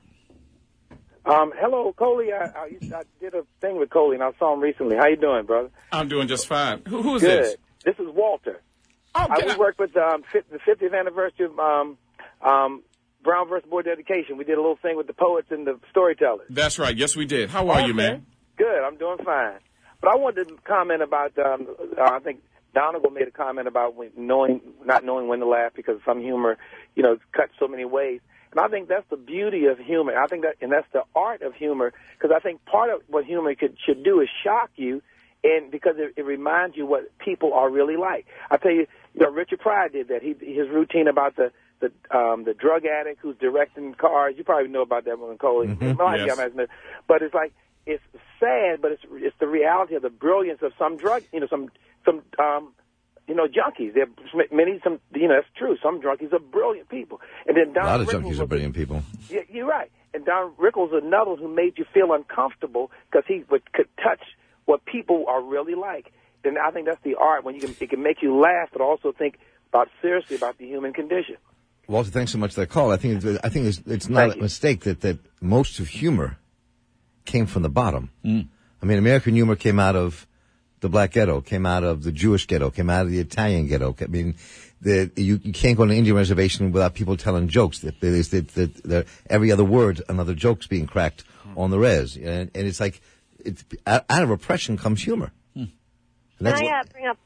Um, hello, Coley. I, I, I did a thing with Coley, and I saw him recently. How you doing, brother? I'm doing just fine. Who, who is Good. this? This is Walter. Oh, I, can we I- worked with um, fi- the fiftieth anniversary of um, um, Brown versus Board of Education. We did a little thing with the poets and the storytellers. That's right. Yes, we did. How are you, Okay. man? Good. I'm doing fine. But I wanted to comment about. Um, uh, I think Donegal made a comment about when knowing, not knowing when to laugh because some humor, you know, cuts so many ways. And I think that's the beauty of humor. I think that, and that's the art of humor, because I think part of what humor could should do is shock you, and because it, it reminds you what people are really like. I tell you, you know, Richard Pryor did that. He his routine about the the um, the drug addict who's directing cars. You probably know about that one, Coley. Mm-hmm. Yes. But it's like it's sad, but it's it's the reality of the brilliance of some drug. You know, some some um, you know junkies. There many some you know that's true. Some junkies are brilliant people. And then Don A lot of Rickles junkies was are a- brilliant people. Yeah, you're right. And Don Rickles was another who made you feel uncomfortable because he would, could touch what people are really like. And I think that's the art when you can it can make you laugh, but also think about seriously about the human condition. Walter, thanks so much for that call. I think it's, I think it's, it's not Thank a you. mistake that, that most of humor came from the bottom. Mm. I mean, American humor came out of the black ghetto, came out of the Jewish ghetto, came out of the Italian ghetto. I mean, the, you, you can't go on an Indian reservation without people telling jokes. That there's the, the, the, every other word, another joke's being cracked on the res, and, and it's like it's, out out of repression comes humor. Mm. And that's Can I what- uh, bring up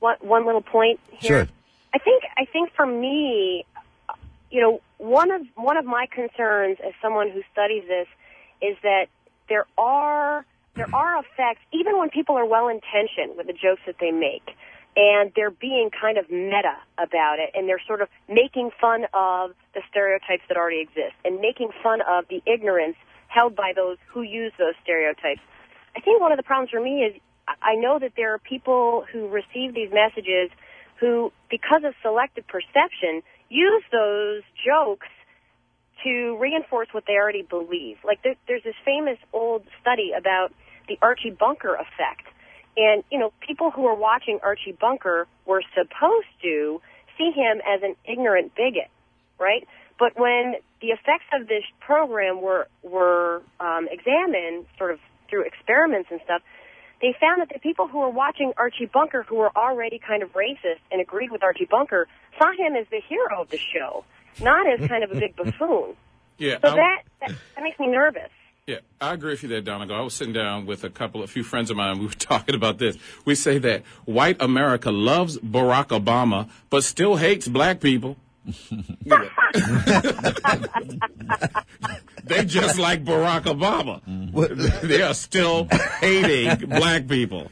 one, one little point here? Sure. I think I think for me, you know, one of one of my concerns as someone who studies this is that there are there are effects, even when people are well intentioned with the jokes that they make, and they're being kind of meta about it, and they're sort of making fun of the stereotypes that already exist, and making fun of the ignorance held by those who use those stereotypes. I think one of the problems for me is I know that there are people who receive these messages who, because of selective perception, use those jokes to reinforce what they already believe. Like there, there's this famous old study about the Archie Bunker effect. And, you know, people who are watching Archie Bunker were supposed to see him as an ignorant bigot, right? But when the effects of this program were, were um, examined sort of through experiments and stuff, they found that the people who were watching Archie Bunker, who were already kind of racist and agreed with Archie Bunker, saw him as the hero of the show, not as kind of a big buffoon. Yeah, so I, that, that that makes me nervous. Yeah, I agree with you there, Donegal. I was sitting down with a couple, a few friends of mine. We were talking about this. We say that white America loves Barack Obama, but still hates black people. They just like Barack Obama. They are still hating black people.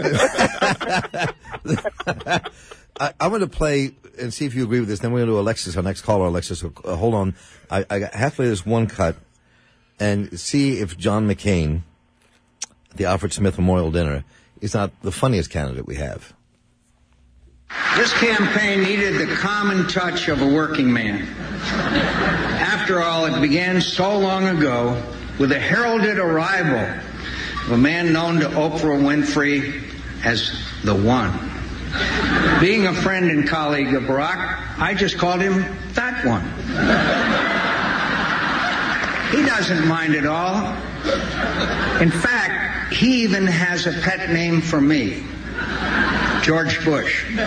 I, I'm going to play and see if you agree with this. Then we're going to Alexis, our next caller, Alexis. So, uh, hold on. I, I have to play this one cut and see if John McCain, the Alfred Smith Memorial Dinner, is not the funniest candidate we have. This campaign needed the common touch of a working man. After all, it began so long ago with the heralded arrival of a man known to Oprah Winfrey as the One. Being a friend and colleague of Barack, I just called him That One. He doesn't mind at all. In fact, he even has a pet name for me. George Bush. It's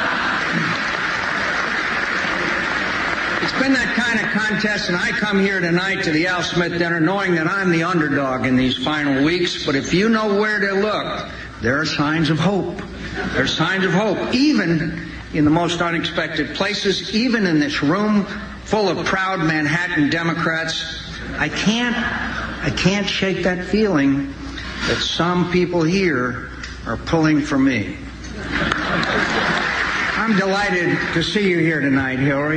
been that kind of contest, and I come here tonight to the Al Smith Dinner knowing that I'm the underdog in these final weeks, but if you know where to look, there are signs of hope. There are signs of hope, even in the most unexpected places, even in this room full of proud Manhattan Democrats. I can't, I can't shake that feeling that some people here are pulling for me. I'm delighted to see you here tonight, Hillary.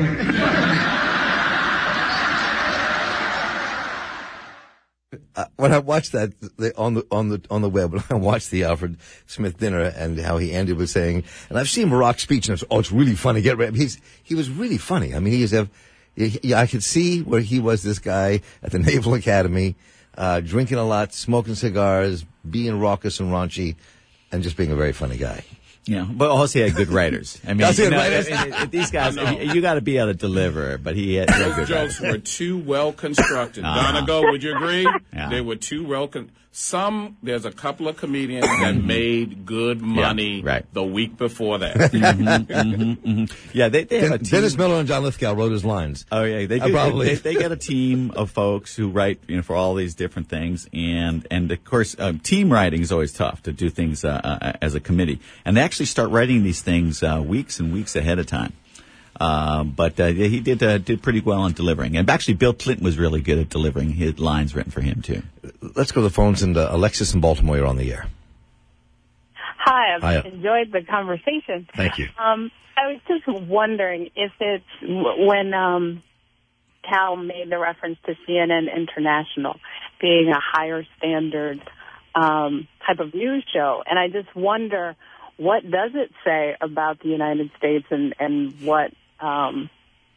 Uh, when I watched that the, on the on the on the web, when I watched the Alfred Smith Dinner and how he ended with saying, and I've seen Barack's speech, and it's, oh, it's really funny. Get ready. He's he was really funny. I mean, he is a, he, I could see where he was this guy at the Naval Academy, uh, drinking a lot, smoking cigars, being raucous and raunchy, and just being a very funny guy. Yeah, but also he had good writers. I mean, Does he you have know, writers? it- it- these guys, you, you got to be able to deliver, but he had, he had Those good jokes writers. were too well constructed. Uh-huh. Donegal, would you agree? Yeah. They were too well con- Some, there's a couple of comedians that made good money Yeah, right. the week before that. mm-hmm, mm-hmm, mm-hmm. Yeah, they, they have a Den- team. Dennis Miller and John Lithgow wrote his lines. Oh yeah, they I do. probably- They, they get a team of folks who write, you know, for all these different things, and and of course, um, team writing is always tough to do things uh, uh, as a committee. And they actually start writing these things uh, weeks and weeks ahead of time. Um, but uh, he did uh, did pretty well in delivering. And actually, Bill Clinton was really good at delivering his lines written for him too. Let's go to the phones, and uh, Alexis in Baltimore, you're on the air. Hi, I've Hi. enjoyed the conversation. Thank you. Um, I was just wondering if it's w- when um, Cal made the reference to C N N International being a higher standard um, type of news show, and I just wonder what does it say about the United States and, and what um,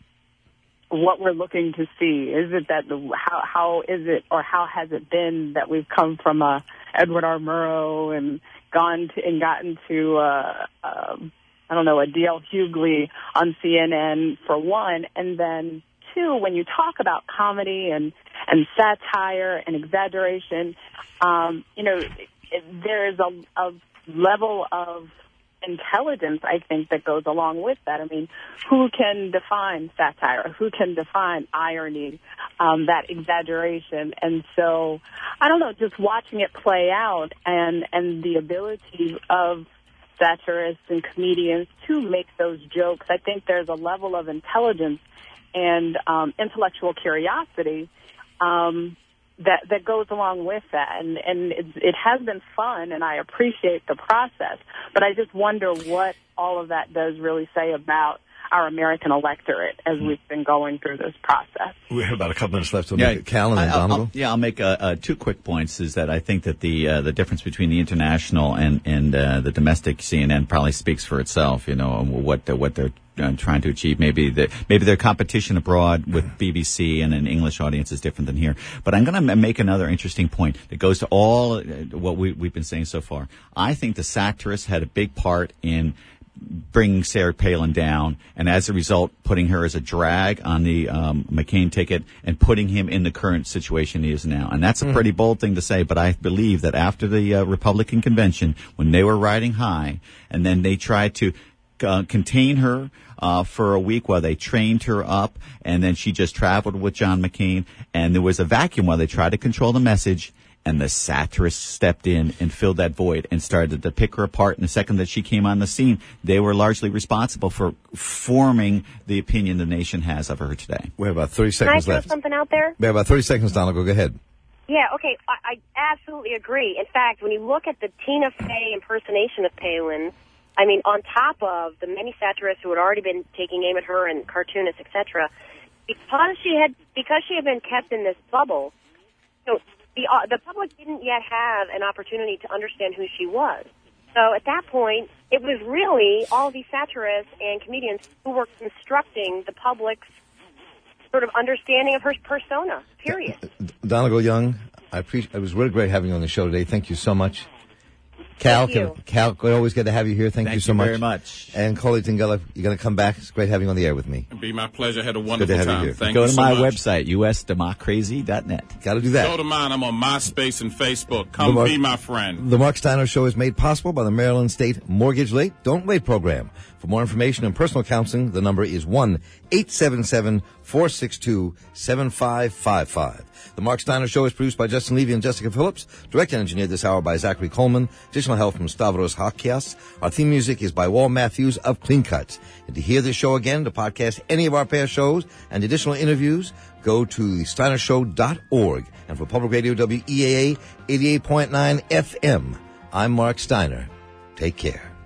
what we're looking to see? Is it that the how how is it or how has it been that we've come from a Edward R. Murrow and gone to, and gotten to uh, um, I don't know, a D L Hughley on C N N for one, and then two, when you talk about comedy and and satire and exaggeration, um, you know, it, there is a, a level of intelligence, I think, that goes along with that. I mean, who can define satire? Who can define irony, um, that exaggeration? And so, I don't know, just watching it play out and, and the ability of satirists and comedians to make those jokes. I think there's a level of intelligence and um, intellectual curiosity um, that that goes along with that, and and it, it has been fun, and I appreciate the process. But I just wonder what all of that does really say about our American electorate as we've been going through this process. We have about a couple minutes left. So Yeah, make it Cal and then I- I'll- Donegal. I'll- yeah, I'll make uh, uh, two quick points. Is that I think that the uh, the difference between the international and and uh, the domestic C N N probably speaks for itself. You know what the, what they're uh, trying to achieve. Maybe the maybe their competition abroad with B B C and an English audience is different than here. But I'm going to make another interesting point that goes to all uh, what we, we've been saying so far. I think the satirists had a big part in bringing Sarah Palin down, and as a result, putting her as a drag on the um, McCain ticket and putting him in the current situation he is now. And that's a pretty bold thing to say, but I believe that after the uh, Republican convention, when they were riding high, and then they tried to uh, contain her uh, for a week while they trained her up, and then she just traveled with John McCain, and there was a vacuum while they tried to control the message. And the satirists stepped in and filled that void and started to pick her apart. And the second that she came on the scene, they were largely responsible for forming the opinion the nation has of her today. We have about thirty Can I seconds throw left. something out there? We have about thirty seconds, Donegal. Go ahead. Yeah, okay, I, I absolutely agree. In fact, when you look at the Tina Fey impersonation of Palin, I mean, on top of the many satirists who had already been taking aim at her and cartoonists, et cetera, because she had because she had been kept in this bubble, so the uh, the public didn't yet have an opportunity to understand who she was. So at that point, it was really all these satirists and comedians who were constructing the public's sort of understanding of her persona, period. Donegal Young, I appreciate. It was really great having you on the show today. Thank you so much. Cal, Thank you. can, Cal, always good to have you here. Thank, Thank you so you much. very much. And Coley Tingella, you're going to come back. It's great having you on the air with me. It'd be my pleasure. I had a good to wonderful have you time. here. Thank Go you to so my much. website, u s democracy dot net. Got to do that. Go to mine. I'm on MySpace and Facebook. Come Mark- be my friend. The Mark Steiner Show is made possible by the Maryland State Mortgage Late Don't Wait program. For more information and personal counseling, the number is one eight seven seven, four six two, seven five five five. The Mark Steiner Show is produced by Justin Levy and Jessica Phillips, directed and engineered this hour by Zachary Coleman, additional help from Stavros Hakias. Our theme music is by Wal Matthews of Clean Cuts. And to hear this show again, to podcast any of our past shows and additional interviews, go to steiner show dot org. And for Public Radio W E A A eighty-eight point nine F M, I'm Mark Steiner. Take care.